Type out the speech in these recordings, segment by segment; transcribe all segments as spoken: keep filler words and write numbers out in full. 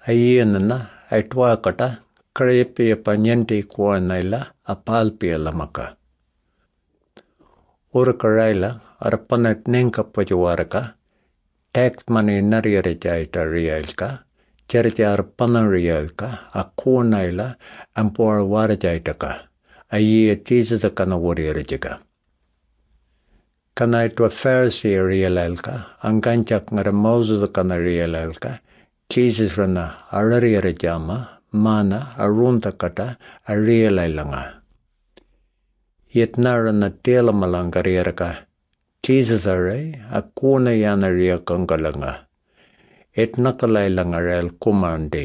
Ayenna aitwakata krepe panyente kuanaila apalpiela maka. Urkaraila arpanat nenka pajuaraka tax money nariyarejaita rialka charja arpana rialka akunaila ampor warajaitaka aye tisa kana wariyarejaka. Kana itwa Pharisee rialalka anganchak ngara Moses kana rialalka Jesus rana arariyarejama mana arunta kata arialailanga. Yetnarana tela malangariyaraka Jesus aray akuna yana ria kangalanga. Etnakalailanga rel kumande.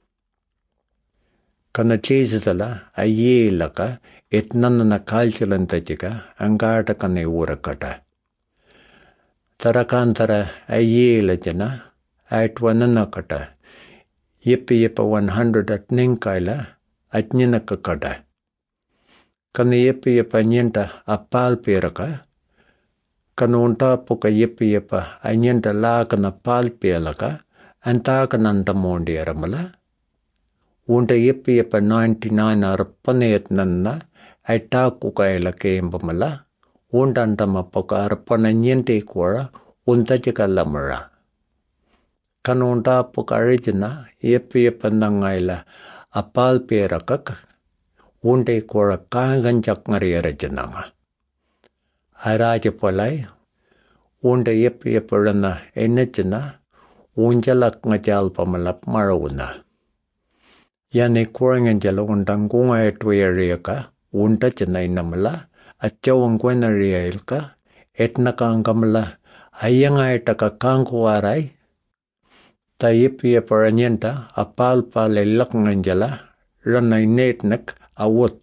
Kana Jesus ala aye laka etnanana kalchalantajika angata kane urakata. Tarakantara aye lajana aitwanana kata. Yipi yipa one hundred at ninkaila at ninakakada. Kana yipi yipa nyenta apal piraka. Kana unta puka yipi yipa anyenta la kana pal piraka. Anta kananta mondi aramala. Unta yipi yipa ninety-nine arpanet nanna. Aita kukaila kembamala. Unta antama puka arpana nyente kuara. Unta jika lamara. Kanunda pukarijina yepi yepanangaila apal perakak unde kora kanganjak ngariarajinanga. Araja polai unde yepi yeparana enejina unjalak ngajal pamalap marawuna. Yani kuranganjala undangunga etwayariaka unda jina inamala achawangwena riailka etnaka angamala ayanga etaka kanguarai ta yipi paranyenta apal pale laknganjala rana netnak awut.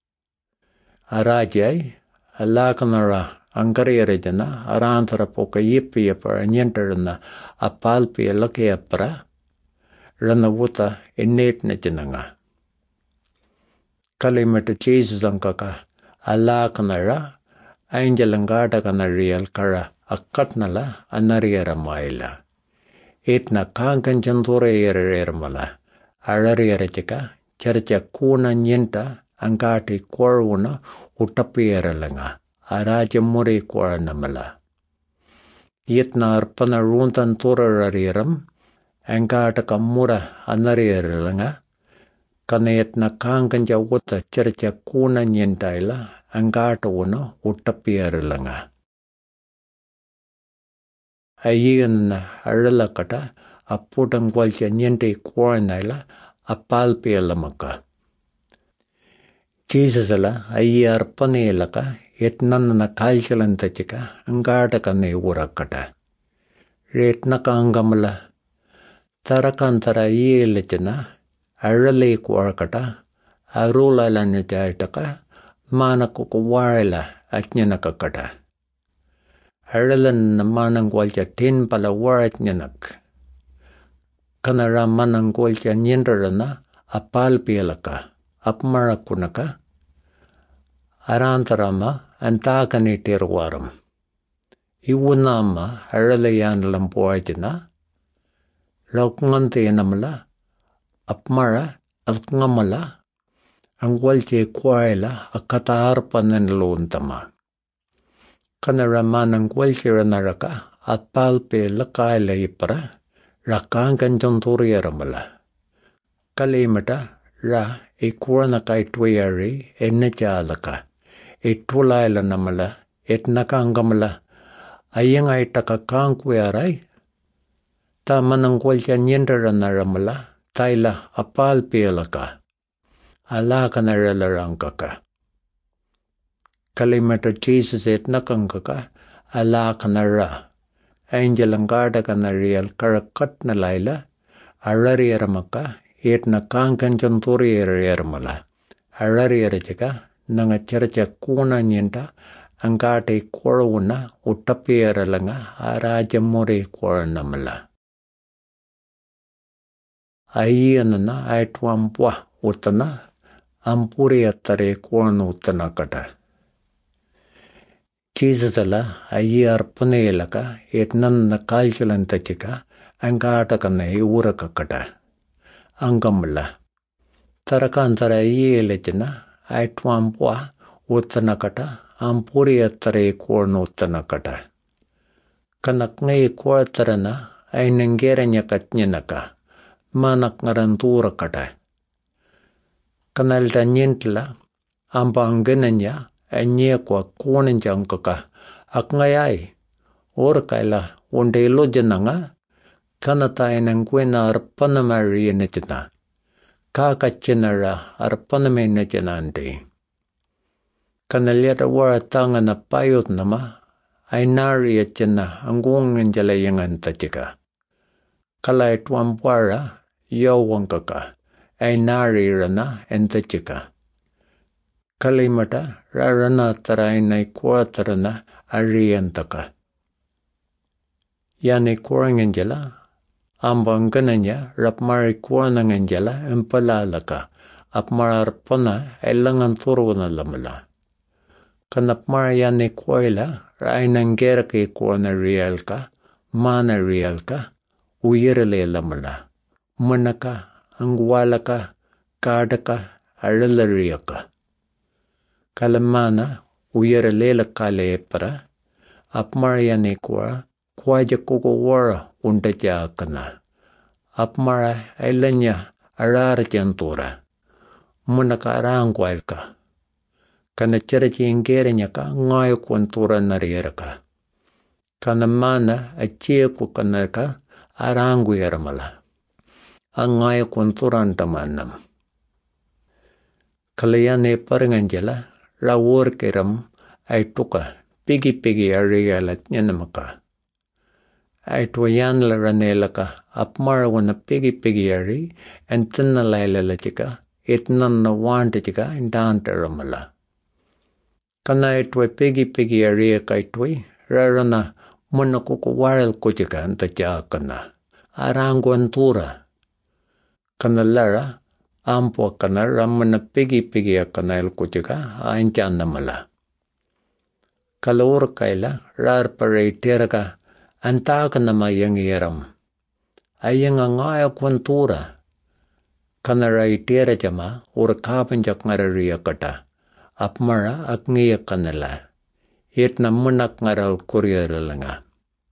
Arajay alakanara angariyarajana arantara poka yipi paranyenta rana apal pia lakiapra rana wuta enetna jananga. Kalimata Jesus angkaka alakanara anjalangada kana real kara akatnala anariyara maila. Etna kankan jantura yerermala. Arariyarajika charja kuna nyenta angati koruna utapiyaralanga. Araja muri koranamala. Yetna arpana runtan turarariram angata kamura anariyaralanga. Kana yetna kankan jawuta charja kuna nyentaila angata una utapiyaralanga. Ayen arala kata aputang walcha nyente kuanaila apal pela maka. Jesus ala ayi arpane laka etnanana kalchalantajika angata kane urakata. Retnaka angamala tarakantara iye lechana arale kuarakata arula lanitaitaka mana kukuwarila atnyanaka kata. Aralan na manangwalcha tin pala warat nyanak. Kanara manangwalcha nyendarana apal pialaka, apmarakunaka. Arantarama antakani tirwaram. Iwunama aralayan lampuajana. Laukngante namala, apmara alkngamala. Angwalche kwaila akatarpanan lontama. Kanara manang walchira naraka apalpe lakaila ipara rakangan jonturiaramala. Kalimata ra ikurana kaitwayari enajalaka. Itulaila namala etnakangamala ayanga itaka kankwarai. Ta manang walcha nyendara naramala taila apalpe laka. Alaka naralaranggaka. Kalimata Jesus etnakangkaka ala kanara. Angel angada kanarial karakat na laila. Arariaramaka etna kankan jonturiaramala. Arariarajaka nangachercha kuna nyenta angate koruna utapiaralanga araja muri koranamala. Ayanana aitwampwa utana ampuri atare koranu utanakata. Jesus ala ayi arpane laka etnan na kalchalantajika angata kana iurakakata. angamla. Tarakantara yelechina aitwampwa utanakata ampuri atare korn utanakata. Kanak ngay kwartarana ay nanggeranya katnyanaka manak ngarantura kata. Kanalda nyintla ambangananya ay nyekwa kuwananjang kaka akngayay or kaila undelo jananga kanata ay nangwena arpanamari na jana. Kakachinara arpanamay na janante. Kanalyata wara tanga na payot nama ay nari at jana anggungan jalayangan tajika. Kalay tuwampara yawang kaka ay nari rana entajika. Kalimata rarana taray na ikwatarana ariyantaka. Yani kurangan jala ambanggananya rapmari kurangan jala empalalaka apmararpana ay langan turo na lamala. Kanapmar yani kwaila ay nanggera kay kuwana real ka, mana real ka, uyirale lamala. Manaka, angwalaka, kadaka, aralariaka. Kalamana, uyirale la kale para, apmar yani kwa, kwaja kukawara undaja kana. Apmara ay lanya ararajantura. Manaka arangwalka. Kana charachi ingeranya ka ngayo kwantura nariyaraka. Kana mana achie ku kanaka arangu yaramala. Ang ngayo kwantura antamanam. Kalayane paranganjala rawar kiram ay tuka pigi-pigi ariyalat nyanamaka. Ay tuwayan laranelaka apmara wana pigi-pigi ari and tinnalayla chika itnan na wanta chika indanta ramala. Kana itwa pigi-pigi area kaitwi, rarana muna kukuwaral kuchika antaja kana. Arangwantura. Kana lara, ampo kana ramana pigi-pigi kana il kuchika ainchana mala. Kalawur kaila, rar paray teraka, antaka nama yang yaram. Ayang angaya kwantura. Kana ray tera jama, ura kapanjak ngarariya kata. Apmara ak ngiya kanala. It na munak ngaral kuryaralanga.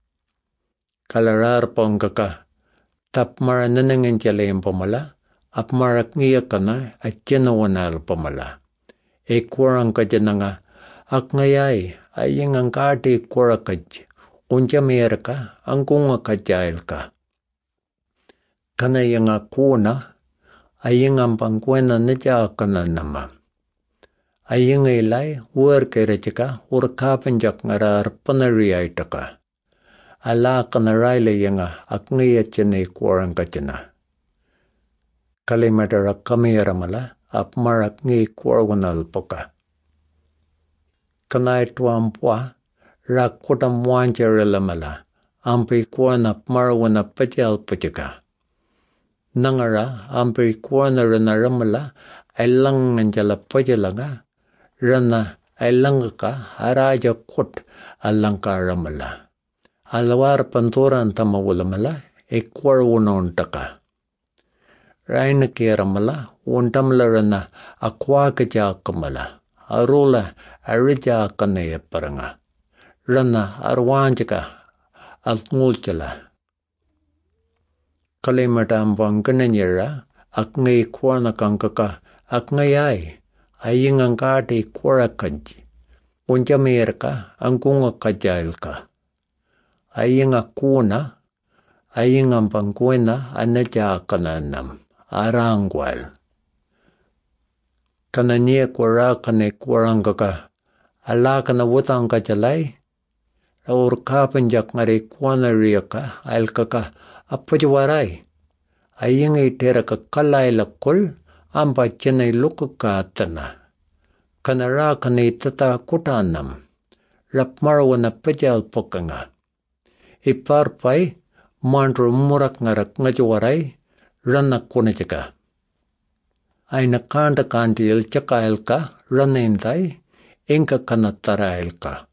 Kalarar pongkaka. Tapmara nanangin jalayang pamala. Apmara ak ngiya kana at janawanal pamala. E kurang ka jananga. Ak ngayay ayang ang kati kurakaj. Unja mayaraka ang kunga kajail ka. Kanayang akuna ayang ang pangkwena na kana nama. Ayang ilay uwer kerechika ur kapanjak ngarar panariyay taka. Ala kanarayla yanga ak ngayat jane kurang kachana. Kalimadara kamiyaramala apmarak ngay kurwanal poka. Kanay tuwampwa rakutam wanjaralamala ampi kurana apmarwana pajal pajaka. Nangara ampi kurana ranaramala ay langan jala pajalanga. Rana ay langaka haraja kot alangka ramala. Alawar panturan tamawalamala e kwarwunon taka. Raina kiramala untamla rana akwa kaja kamala. Arula arija kanaya paranga. Rana arwanjaka alngulchala. Kalimatambang kananyara ak ngay kwana kangkaka ak ngayay. Ayang ang kati kurakaj. Unja mayarka ang kunga kajail ka. Ayang akuna. Ayang ang pangkwena anadya kananam. Arangwal. Kananya kura kane kurang kaka. Ala kana wutang kajalay. Raur kapanjak ngari kuana riya ka. Ayal kaka apajwaray. Ayang itera ka kalay lakul. Amba chenay lukukatana. Kanara kanay tata kutanam. Rapmarwana pajal pokang. Iparpay mandro murak ngarak ngajwaray rana kunajaka. Ay nakanda kandil chakail ka ranintay inka kanatarail ka.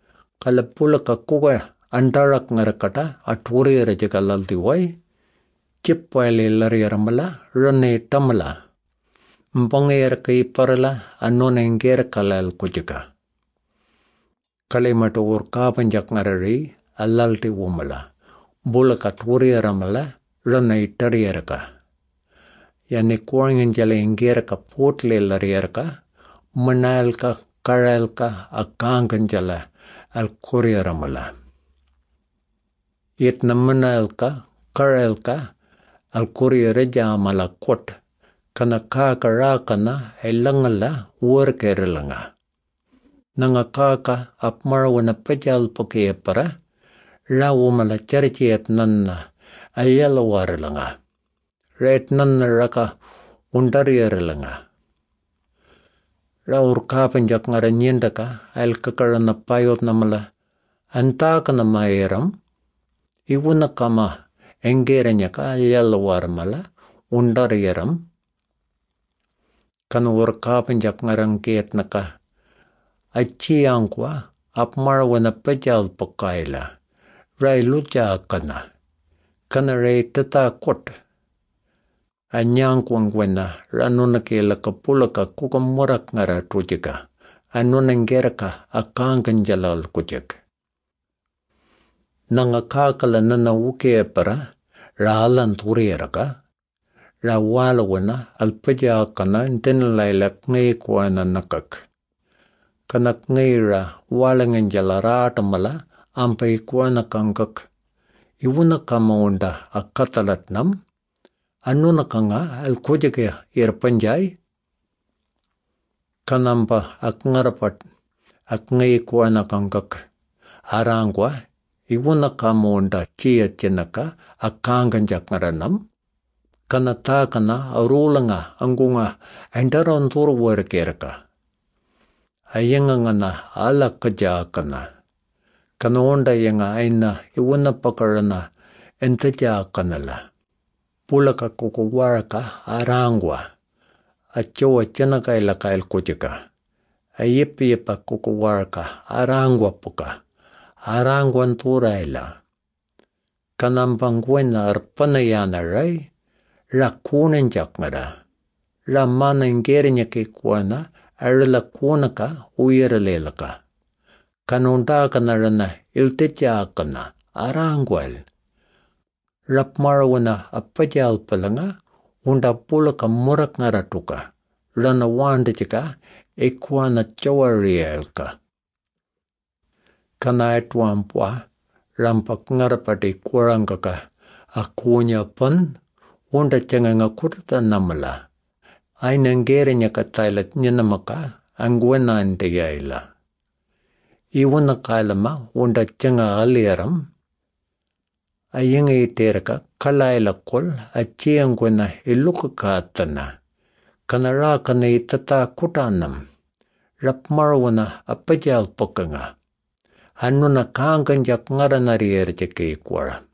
Kalapula ka kuga andarak ngarakata at wuri rajaka laldiway. Chipwali lariaramala, rane tamala. Mbongera kay parala, anonengera kalal kujika. Kalimata ur kapanjak ngarari, alalti wumala. Bulaka turiaramala, rane tariaraka. Yani kuangin jala ingera ka potle lariaraka, manalka, karalka, akangan jala, al kuriaramala. Yet na manalka, karalka, al kuriaraja amala kot, kana kakarakana ay langala uarkeralanga. Nanga kaka apmarwana pajal pokea para, rawumala charchiat nanna ayalawaralanga. Ret nanna raka undariaralanga. Raur kapanjak ngaranyendaka al kakarana payot namala antaka na maeram iwuna kama engeranya ka ayalawarmala undariaram kanur kapanjak ngarangket naka achiangkwa apmarwana pajal pakaila rai luja kana kana rai tata kot anyang kwangwena ranuna kela kapulaka kukamurak ngara tujika anunangeraka akangan jalal kujik nanga kakala nana uke para ralan turieraka rawala wana alpaja kana tenlailak ngay kwana nakak kanak ngayra walangan jalarata mala ampai kwana kangkak iwuna kama onda akatalat nam anu nakanga al kujike ir panjai kanamba ak ngarapat ak ngay kuana kangkak arangwa iwuna kamonda chia chenaka akangan jak ngaranam kanata kana arulanga angunga endaron tur werkerka ayengangana ala kajakana kanonda yenga aina iwuna pakarana entajakanala pulaka kukuwaraka arangwa achowa chanaka ilakail kujika ayepi yepa kukuwaraka arangwa puka arangwan turaila kanambangwena arpanayana rai la kunen jakmara la mana ingerinya ke kuana arla kunaka uyeralelaka kanonda kanarana iltejakana arangwal Rapmarwana apajal palanga unda pula kamurak ngaratuka rana wanda jika ekwana chawarielka kana etwampwa rampak ngarapati kurangaka akunya pan unda changanga kurta namala ainangerinya katailat nyanamaka angwena antegaila iwana kalama unda changa aliaram ayeng iterka kalaila kol achiangwena iluka katana kanara kana itata kutanam rapmarwana apajal pokang anuna kangan jak ngaranarier jake kwara